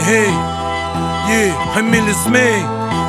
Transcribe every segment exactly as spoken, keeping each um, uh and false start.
Эй, ей, фамилия Змей.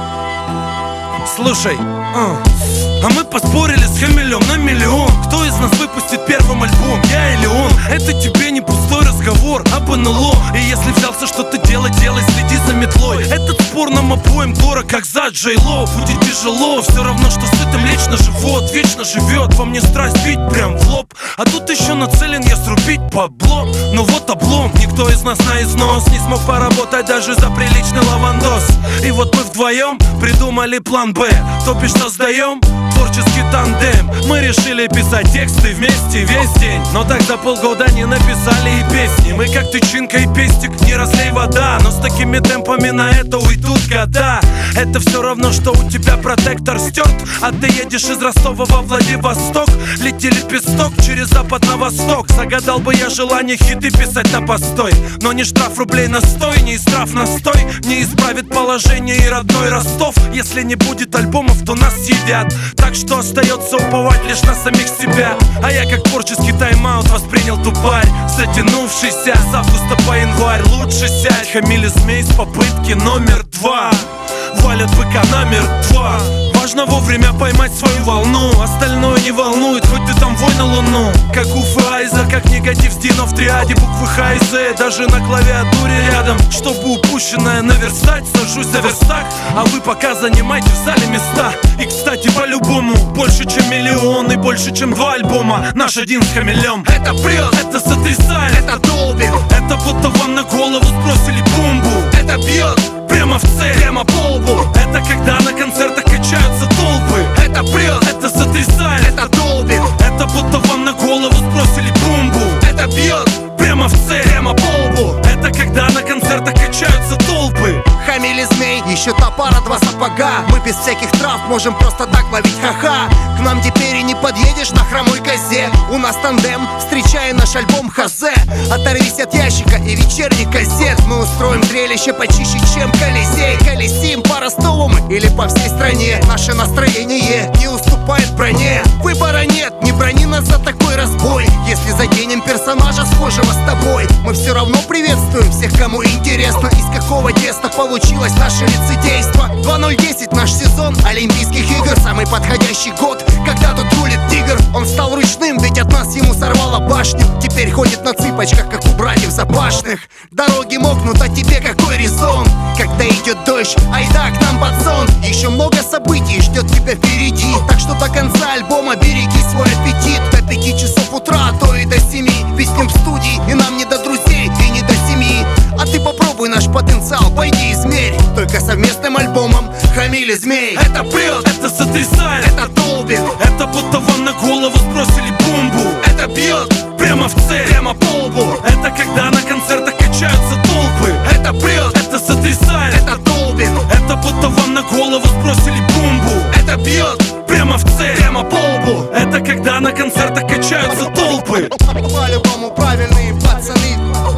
Слушай, а, а мы поспорили с Хамелем на миллион. Кто из нас выпустит первым альбом, я или он? Это тебе не пустой разговор об эн эл о. И если взялся что-то делать, делай, следи за метлой. Этот спор нам обоим дорог, как за Джей Ло. Будет тяжело, все равно, что сытым лично живот. Вечно живет во мне страсть бить прям в лоб. А тут еще нацелен я срубить бабло. Но вот облом, никто из нас на износ не смог поработать даже за приличный лавандос. И вот мы вдвоем придумали план Б, то бишь создаем творческий тандем. Мы решили писать тексты вместе весь день, но так за полгода не написали и песни. Мы как тычинка и пестик, не разлей вода. Но с такими темпами на это уйдут года. Это все равно, что у тебя протектор стерт, а ты едешь из Ростова во Владивосток. Лети лепесток через запад на восток. Загадал бы я желание хиты писать на постой, но не штраф рублей на стой, не штраф на стой не исправит положение и родной Ростов. Если не будет альбомов, то нас съедят. Так что остается уповать лишь на самих себя. А я как творческий тайм-аут воспринял тупарь, затянувшийся с августа по январь. Лучше сядь, Хамиль и Змей с попытки номер два. Валят быка номер два. Важно вовремя поймать свою волну, остальное не волнует, хоть ты там вой на луну. Как Уф и Айза, как негатив Стино в триаде. Буквы Х и З, даже на клавиатуре рядом. Чтобы упущенное наверстать, сажусь за верстак, а вы пока занимайте в зале места. И кстати, по-любому, больше чем миллион и больше чем два альбома наш один с Хамелем. Это прет, это сотрясает, это долбит. Это будто вам на голову сбросили бомбу. Это бьет прямо в цель, прямо по лбу. Это когда на концертах качаются толпы. Это прет, это сотрясает, это долбит. Это будто вам на голову сбросили бомбу. Это бьет прямо в цель, прямо по лбу. Это когда на концертах качаются толпы. Хамиль и Змей, еще та пара, два сапога. Мы без всяких трав можем просто так ловить ха-ха. К нам теперь и не подъедешь на хромой козе. У нас тандем, встречая наш альбом Хазе. Оторвись от ящика и вечерних газет. Мы устроим зрелище почище, чем Колизей. Колесим по Ростову мы или по всей стране. Наше настроение не уступает броне. Выбора нет, не брони нас за такой разбой. Если заденем персонажа схожего с тобой, мы все равно приветствуем всех, кому интересно, из какого теста получилось наше лицедейство. Два ноль десять наш сезон Олимпийских игр. Самый подходящий год, когда тут рулит тигр. Он стал ручным, ведь от нас ему сорвало башню. Теперь ходит на цыпочках, как у братьев Запашных. Дороги мокнут, а тебе какой резон? Когда идет дождь, айда к нам под сон. Еще много событий ждет тебя впереди, так что до конца альбома береги свой аппетит. До пяти часов утра, а то и до семи. Виснем в студии, и нам не до друзей, и не до семьи. А ты попробуй наш потенциал, пойди измерь. Только совместным альбомом Хамиль и Змей. Это прет, это сотрясает, это долбит. Это будто вам на голову сбросили бомбу. Это бьет прямо в цель, прямо по лбу. Это когда на концертах качаются толпы. Это прет, это сотрясает, это долбит. Это будто вам на голову сбросили бомбу. Это бьет прямо в цель, прямо по лбу. Это когда на концертах качаются толпы. По-любому правильные пацаны.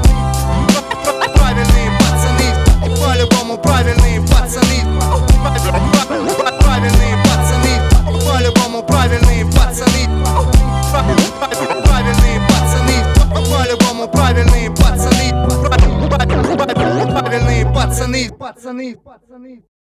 Правильные пацаны. По-любому правильные пацаны. Правильные пацаны. По-любому правильные пацаны. Правильные пацаны. По-любому правильные пацаны. Правильные пацаны. Пацаны.